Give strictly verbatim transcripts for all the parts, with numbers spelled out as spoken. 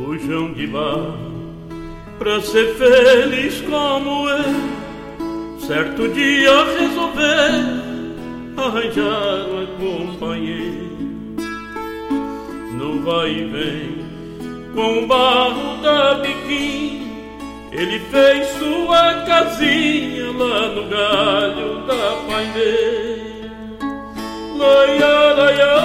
João de Barro, pra ser feliz como eu, certo dia resolveu arranjar uma companheira. No vai e vem com o barro da biquinha, ele fez sua casinha lá no galho da paineira. Laia, laia,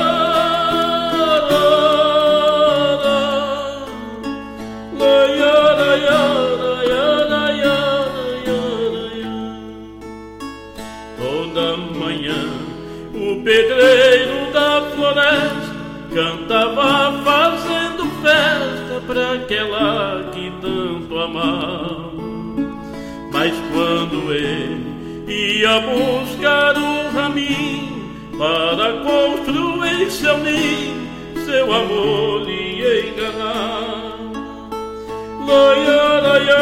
laia, laia, laia, laia, laia. Toda manhã o pedreiro da floresta cantava fazendo festa pra aquela que tanto amava. Mas quando ele ia buscar um raminho para construir seu ninho, seu amor lhe ia enganar. Laia, laia,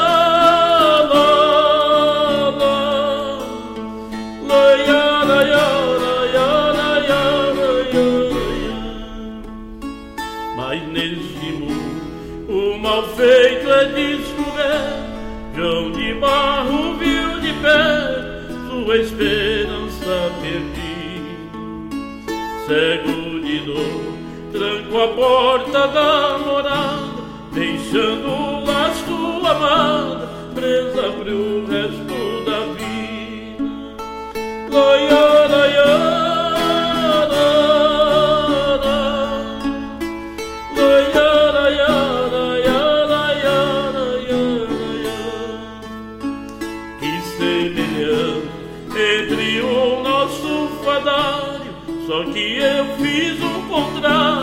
la, la, laia, laia, laia, laia, laia. Mas nesse mundo o mal feito é descoberto. João de Barro viu de pé sua esperança perdida. Cego de dor, trancou a porta da morada, deixando lá sua amada presa pro resto da vida. Laia, laia, laia, laia, laia, laia, laia. Que semelhança entre o nosso fadário, só que eu fiz o contrário.